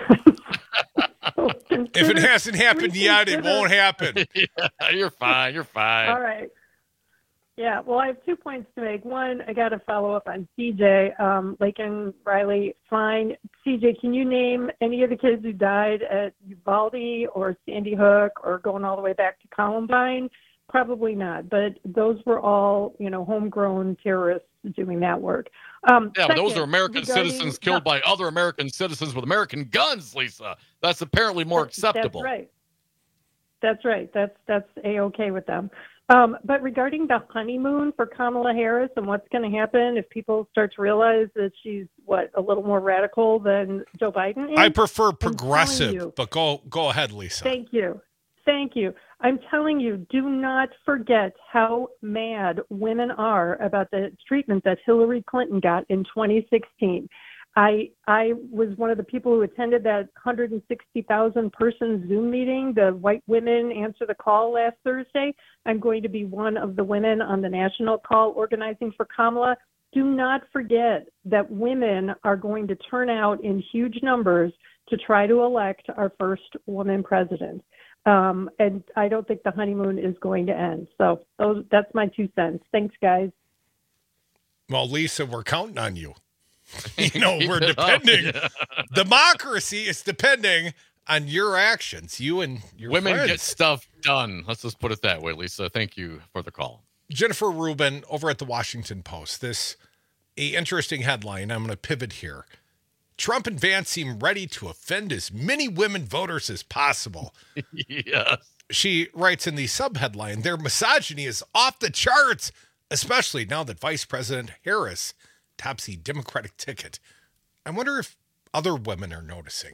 If it hasn't happened yet, it won't happen. Yeah, you're fine. You're fine. All right. Yeah, well, I have 2 points to make. One, I got to follow up on CJ. Laken Riley, fine. CJ, can you name any of the kids who died at Uvalde or Sandy Hook or going all the way back to Columbine? Probably not, but those were all, homegrown terrorists doing that work. But those Second, are American citizens killed by other American citizens with American guns, Lisa. That's apparently more acceptable. That's right. That's A-okay with them. But regarding the honeymoon for Kamala Harris and what's going to happen if people start to realize that she's, a little more radical than Joe Biden is? I prefer I'm telling progressive, you. but go ahead, Lisa. Thank you. I'm telling you, do not forget how mad women are about the treatment that Hillary Clinton got in 2016. I was one of the people who attended that 160,000 person Zoom meeting, the White Women Answer the Call last Thursday. I'm going to be one of the women on the national call organizing for Kamala. Do not forget that women are going to turn out in huge numbers to try to elect our first woman president. And I don't think the honeymoon is going to end. So that's my 2 cents. Thanks, guys. Well, Lisa, we're counting on you. We're depending. Democracy is depending on your actions, you and your Women friends. get stuff done. Let's just put it that way, Lisa. Thank you for the call. Jennifer Rubin over at the Washington Post. A interesting headline. I'm going to pivot here. Trump and Vance seem ready to offend as many women voters as possible. Yes. She writes in the subheadline, their misogyny is off the charts, especially now that Vice President Harris tops the Democratic ticket. I wonder if other women are noticing.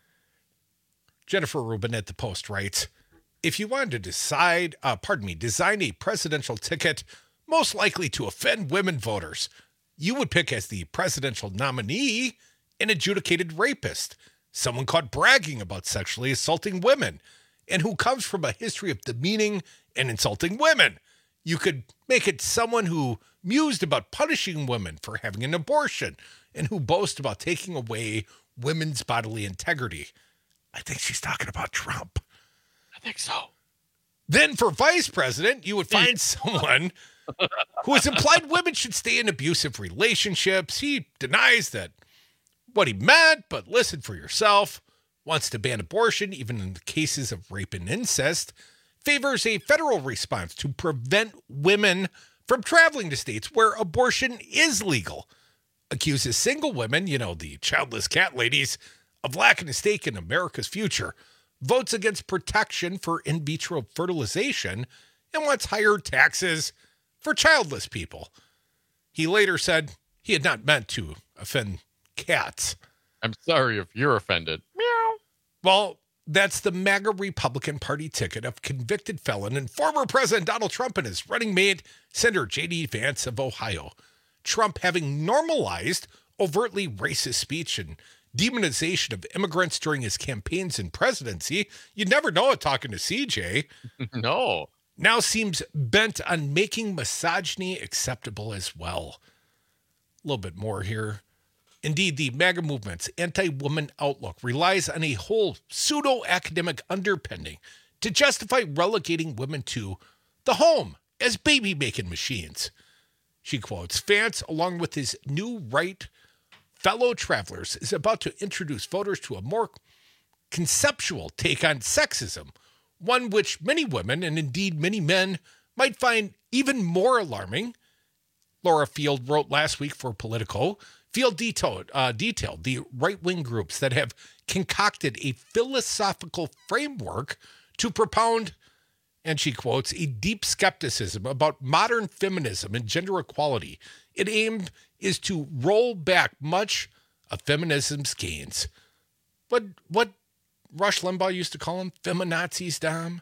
Jennifer Rubin at the Post writes, if you wanted to design a presidential ticket most likely to offend women voters, you would pick as the presidential nominee an adjudicated rapist, someone caught bragging about sexually assaulting women, and who comes from a history of demeaning and insulting women. You could make it someone who mused about punishing women for having an abortion and who boast about taking away women's bodily integrity. I think she's talking about Trump. I think so. Then for vice president, you would find someone who has implied women should stay in abusive relationships. He denies that what he meant, but listen for yourself. Wants to ban abortion, even in the cases of rape and incest. Favors a federal response to prevent women from traveling to states where abortion is legal. Accuses single women, the childless cat ladies, of lacking a stake in America's future. Votes against protection for in vitro fertilization and wants higher taxes for childless people. He later said he had not meant to offend cats. I'm sorry if you're offended. Meow. Well, that's the MAGA Republican Party ticket of convicted felon and former President Donald Trump and his running mate, Senator J.D. Vance of Ohio. Trump having normalized overtly racist speech and demonization of immigrants during his campaigns and presidency. You'd never know it talking to CJ. No. Now seems bent on making misogyny acceptable as well. A little bit more here. Indeed, the MAGA movement's anti-woman outlook relies on a whole pseudo-academic underpinning to justify relegating women to the home as baby-making machines. She quotes, Vance, along with his new right fellow travelers, is about to introduce voters to a more conceptual take on sexism, one which many women, and indeed many men, might find even more alarming. Laura Field wrote last week for Politico. Field detailed the right-wing groups that have concocted a philosophical framework to propound, and she quotes, a deep skepticism about modern feminism and gender equality. Its aim is to roll back much of feminism's gains. What Rush Limbaugh used to call them? Feminazis, Dom?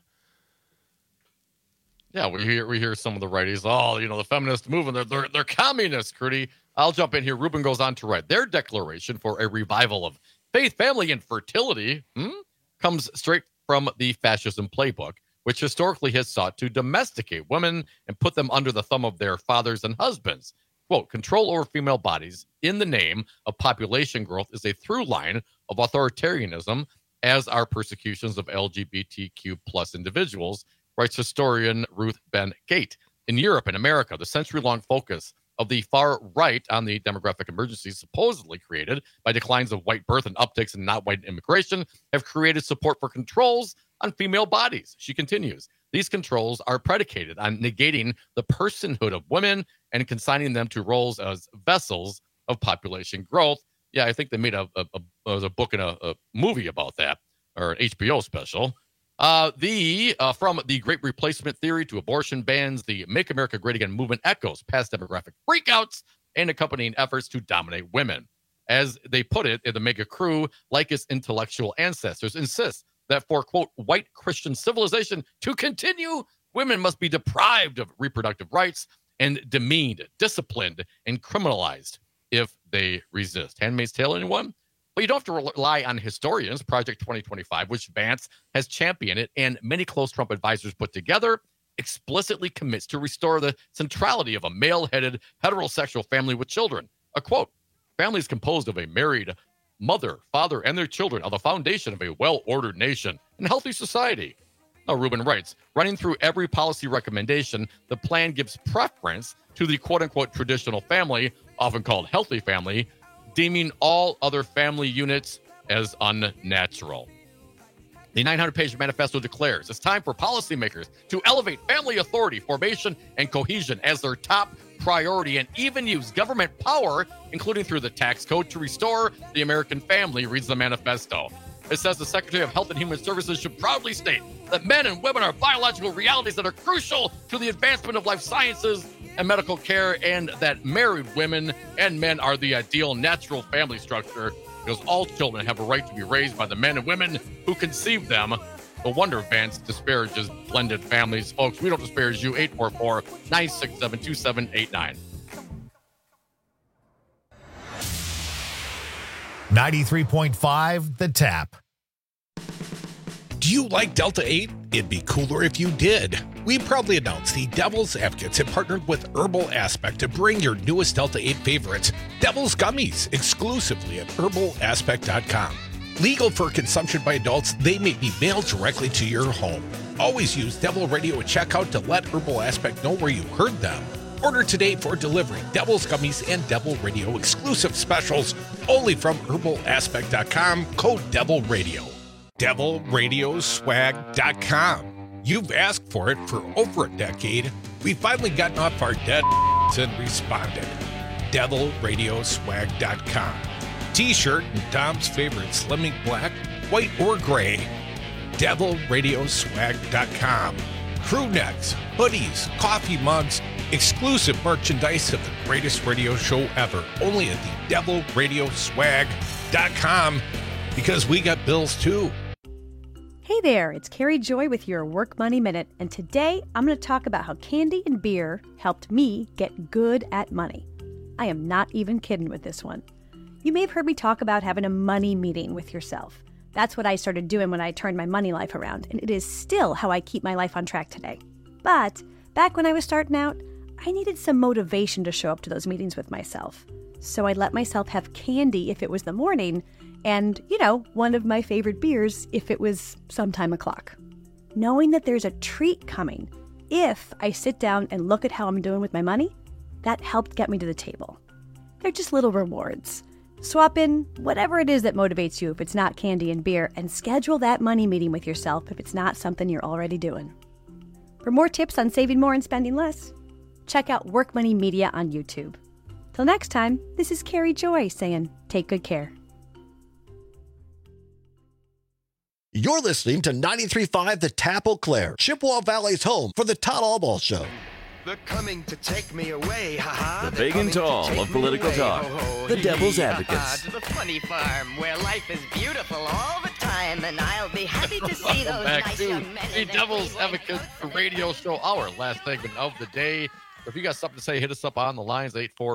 Yeah, we hear some of the righties. Oh, the feminist movement, they're communists, Crudy. I'll jump in here. Rubin goes on to write, their declaration for a revival of faith, family, and fertility comes straight from the fascism playbook, which historically has sought to domesticate women and put them under the thumb of their fathers and husbands. Quote, control over female bodies in the name of population growth is a through line of authoritarianism, as are persecutions of LGBTQ plus individuals, writes historian Ruth Ben Gate. In Europe and America, the century-long focus of the far right on the demographic emergencies supposedly created by declines of white birth and upticks in not white immigration have created support for controls on female bodies. She continues, these controls are predicated on negating the personhood of women and consigning them to roles as vessels of population growth. Yeah, I think they made a book and a movie about that, or an HBO special. From the Great Replacement theory to abortion bans, the Make America Great Again movement echoes past demographic freakouts and accompanying efforts to dominate women. As they put it, the MAGA crew, like its intellectual ancestors, insists that for, quote, white Christian civilization to continue, women must be deprived of reproductive rights and demeaned, disciplined, and criminalized if they resist. Handmaid's Tale, anyone? But you don't have to rely on historians. Project 2025, which Vance has championed it and many close Trump advisors put together, explicitly commits to restore the centrality of a male-headed heterosexual family with children. A quote, families composed of a married mother, father, and their children are the foundation of a well-ordered nation and healthy society. Now, Rubin writes, running through every policy recommendation, the plan gives preference to the quote-unquote traditional family, often called healthy family, deeming all other family units as unnatural. The 900-page manifesto declares it's time for policymakers to elevate family authority, formation, and cohesion as their top priority and even use government power, including through the tax code, to restore the American family, reads the manifesto. It says the Secretary of Health and Human Services should proudly state that men and women are biological realities that are crucial to the advancement of life sciences and medical care, and that married women and men are the ideal natural family structure because all children have a right to be raised by the men and women who conceived them. No wonder Vance disparages blended families. Folks, we don't disparage you. 844-967-2789. 93.5 The Tap. Do you like Delta 8? It'd be cooler if you did. We proudly announce the Devil's Advocates have partnered with Herbal Aspect to bring your newest Delta 8 favorites, Devil's Gummies, exclusively at herbalaspect.com. Legal for consumption by adults, they may be mailed directly to your home. Always use Devil Radio at checkout to let Herbal Aspect know where you heard them. Order today for delivery. Devil's Gummies and Devil Radio exclusive specials only from herbalaspect.com, code Devil Radio. DevilRadioswag.com. You've asked for it for over a decade. We've finally gotten off our dead and responded. DevilRadioswag.com. T-shirt and Tom's favorite slimming black, white, or gray. DevilRadioswag.com. Crew necks, hoodies, coffee mugs, exclusive merchandise of the greatest radio show ever. Only at the DevilRadioswag.com, because we got bills too. Hey there, it's Carrie Joy with your Work Money Minute, and today I'm going to talk about how candy and beer helped me get good at money. I am not even kidding with this one. You may have heard me talk about having a money meeting with yourself. That's what I started doing when I turned my money life around, and it is still how I keep my life on track today. But back when I was starting out, I needed some motivation to show up to those meetings with myself. So I let myself have candy if it was the morning, and, one of my favorite beers if it was some time o'clock. Knowing that there's a treat coming if I sit down and look at how I'm doing with my money, that helped get me to the table. They're just little rewards. Swap in whatever it is that motivates you if it's not candy and beer, and schedule that money meeting with yourself if it's not something you're already doing. For more tips on saving more and spending less, check out Work Money Media on YouTube. Till next time, this is Carrie Joy saying, take good care. You're listening to 93.5 The Tap Eau Claire, Chippewa Valley's home for the Todd Albaugh Show. They're coming to take me away, ha-ha. The big and tall of political talk. The Devil's Advocates. To the funny farm where life is beautiful all the time, and I'll be happy to see those nice young men. The Devil's Advocates Radio Show, our last segment of the day. If you got something to say, hit us up on the lines,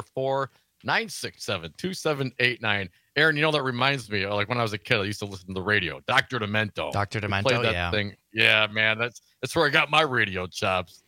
844-967-2789. Aaron, that reminds me, like when I was a kid, I used to listen to the radio. Dr. Demento. Dr. Demento, played that thing. Yeah, man, that's where I got my radio chops.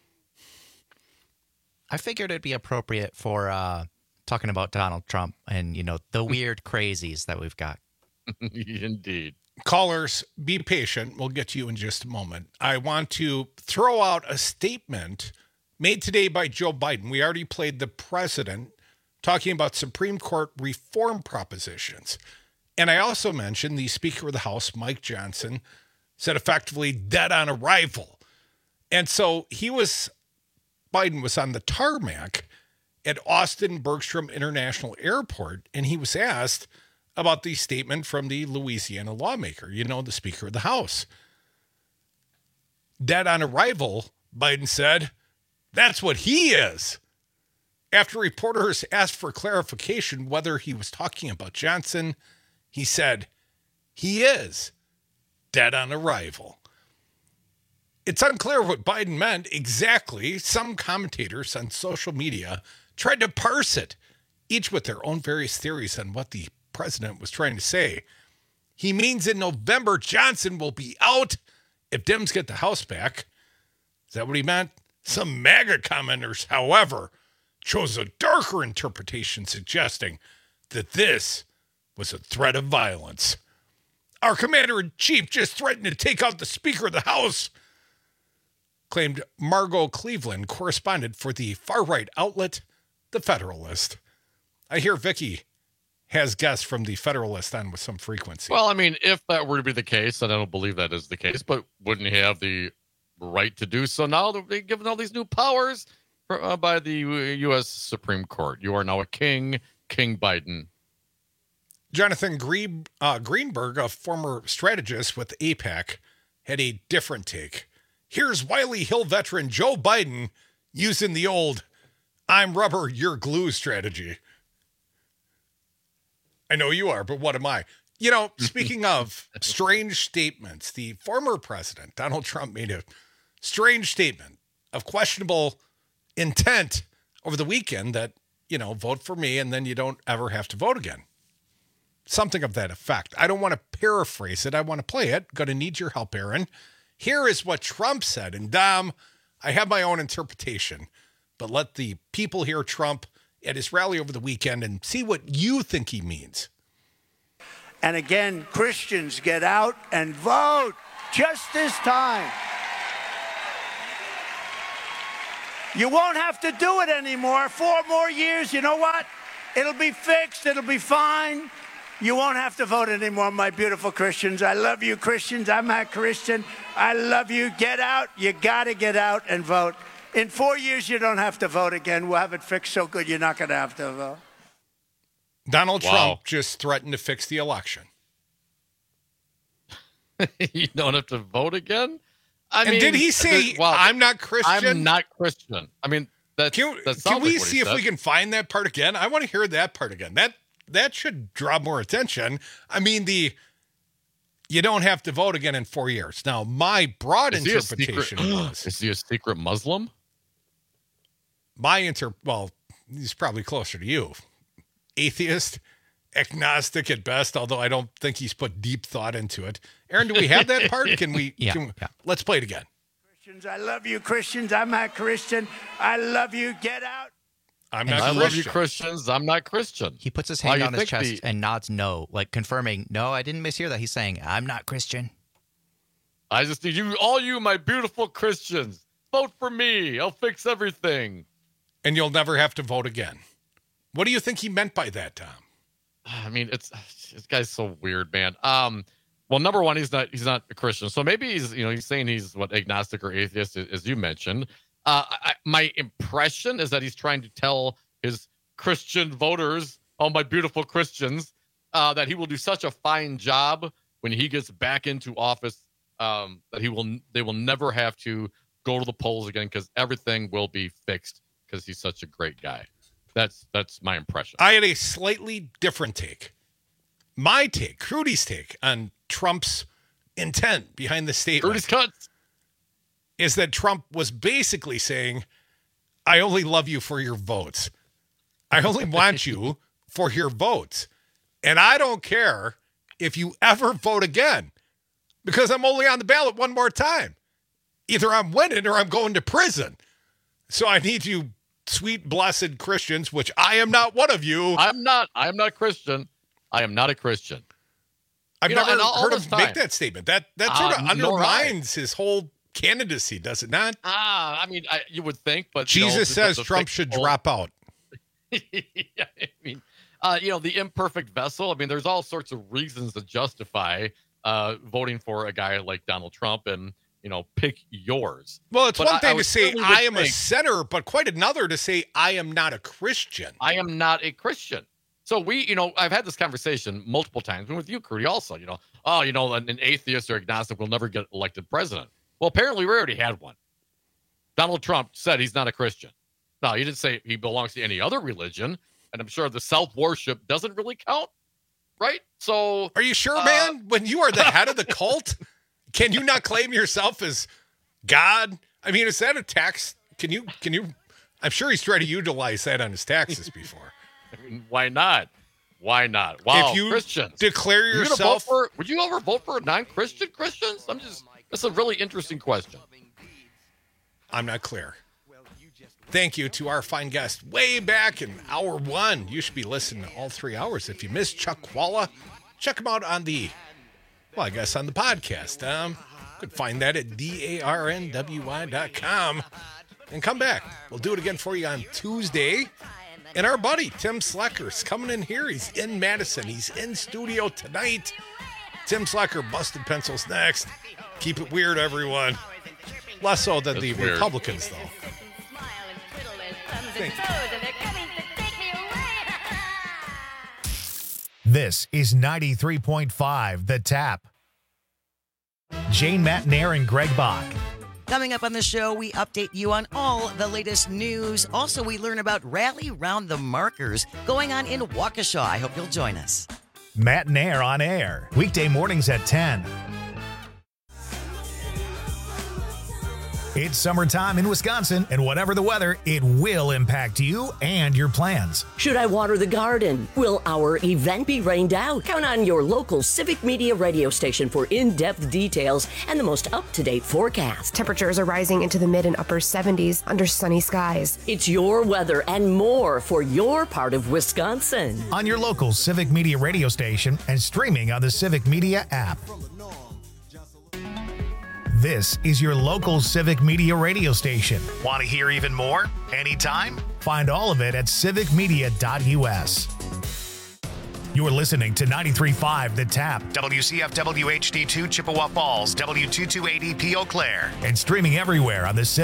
I figured it'd be appropriate for talking about Donald Trump and, the weird crazies that we've got. Indeed. Callers, be patient. We'll get to you in just a moment. I want to throw out a statement made today by Joe Biden. We already played the president talking about Supreme Court reform propositions. And I also mentioned the Speaker of the House, Mike Johnson, said effectively dead on arrival. And so Biden was on the tarmac at Austin Bergstrom International Airport, and he was asked about the statement from the Louisiana lawmaker, the Speaker of the House. Dead on arrival, Biden said, that's what he is. After reporters asked for clarification whether he was talking about Johnson, he said, he is dead on arrival. It's unclear what Biden meant exactly. Some commentators on social media tried to parse it, each with their own various theories on what the president was trying to say. He means in November, Johnson will be out if Dems get the House back. Is that what he meant? Some MAGA commenters, however, chose a darker interpretation, suggesting that this was a threat of violence. Our commander-in-chief just threatened to take out the Speaker of the House, claimed Margot Cleveland, correspondent for the far-right outlet, The Federalist. I hear Vicky has guests from The Federalist on with some frequency. Well, I mean, if that were to be the case, and I don't believe that is the case, but wouldn't he have the right to do so now that they're given all these new powers by the U.S. Supreme Court? You are now a king, King Biden. Jonathan Greenberg, a former strategist with AIPAC, had a different take. Here's Wiley Hill veteran Joe Biden using the old I'm rubber, you're glue strategy. I know you are, but what am I? Speaking of strange statements, the former president, Donald Trump, made a strange statement of questionable intent over the weekend that, vote for me and then you don't ever have to vote again. Something of that effect. I don't want to paraphrase it. I want to play it. Going to need your help, Aaron. Here is what Trump said. And Dom, I have my own interpretation, but let the people hear Trump at his rally over the weekend and see what you think he means. And again, Christians, get out and vote just this time. You won't have to do it anymore. 4 more years, you know what? It'll be fixed. It'll be fine. You won't have to vote anymore, my beautiful Christians. I love you, Christians. I'm a Christian. I love you. Get out. You got to get out and vote. In 4 years, you don't have to vote again. We'll have it fixed so good you're not going to have to vote. Donald Trump just threatened to fix the election. You don't have to vote again? Did he say, I'm not Christian? I'm not Christian. I mean, can we see if we can find that part again? I want to hear that part again. That should draw more attention. I mean, you don't have to vote again in 4 years. Now, my broad interpretation was... Is he a secret Muslim? Well, he's probably closer to you. Atheist, agnostic at best, although I don't think he's put deep thought into it. Aaron, do we have that part? Can we? Let's play it again. Christians, I love you, Christians. I'm not Christian. I love you. Get out. I love you, Christians. I'm not Christian. He puts his hand on his chest and nods no, like confirming, no, I didn't mishear that. He's saying, I'm not Christian. I just need you, all you, my beautiful Christians, vote for me. I'll fix everything. And you'll never have to vote again. What do you think he meant by that, Tom? I mean, this guy's so weird, man. Well, number one, he's not a Christian, so maybe he's saying he's agnostic or atheist, as you mentioned. My impression is that he's trying to tell his Christian voters, oh, my beautiful Christians, that he will do such a fine job when he gets back into office, that they will never have to go to the polls again because everything will be fixed because he's such a great guy. That's my impression. I had a slightly different take. My take, Crudy's take on Trump's intent behind the statement. Crudy's cuts. Is that Trump was basically saying, I only love you for your votes. I only want you for your votes. And I don't care if you ever vote again because I'm only on the ballot one more time. Either I'm winning or I'm going to prison. So I need you, sweet, blessed Christians, which I am not one of you. I am not Christian. I am not a Christian. I've never heard him make that statement. That sort of undermines his whole candidacy, does it not? I mean, you would think, but Jesus says Trump should drop out. Yeah, I mean, the imperfect vessel. I mean, there's all sorts of reasons to justify voting for a guy like Donald Trump, and pick yours. Well, it's one thing to say I am a sinner, but quite another to say I am not a Christian. I am not a Christian. So I've had this conversation multiple times, and with you, Crudy, also. An atheist or agnostic will never get elected president. Well, apparently we already had one. Donald Trump said he's not a Christian. No, he didn't say he belongs to any other religion, and I'm sure the self-worship doesn't really count, right? So, are you sure, man? When you are the head of the cult, can you not claim yourself as God? I mean, is that a tax? Can you? I'm sure he's tried to utilize that on his taxes before. I mean, why not? Why not? Wow, if you Christians declare yourself, would you ever vote for non-Christian Christians? That's a really interesting question. I'm not clear. Thank you to our fine guest way back in hour 1. You should be listening to all 3 hours. If you missed Chuck Walla, check him out on the podcast. You could find that at darnwy.com. And come back. We'll do it again for you on Tuesday. And our buddy, Tim Slecker's coming in here. He's in Madison. He's in studio tonight. Tim Slecker, Busted Pencils next. Keep it weird, everyone. Less so than the Republicans, though. Thank you. This is 93.5 The Tap. Jane Matnair and Greg Bach. Coming up on the show, we update you on all the latest news. Also, we learn about Rally Round the Markers going on in Waukesha. I hope you'll join us. Matt Nair on air, weekday mornings at 10. It's summertime in Wisconsin, and whatever the weather, it will impact you and your plans. Should I water the garden? Will our event be rained out? Count on your local Civic Media radio station for in-depth details and the most up-to-date forecast. Temperatures are rising into the mid and upper 70s under sunny skies. It's your weather and more for your part of Wisconsin. On your local Civic Media radio station and streaming on the Civic Media app. This is your local Civic Media radio station. Want to hear even more? Anytime? Find all of it at civicmedia.us. You're listening to 93.5 The Tap, WCFW HD2 Chippewa Falls, W228EP Eau Claire, and streaming everywhere on the Civic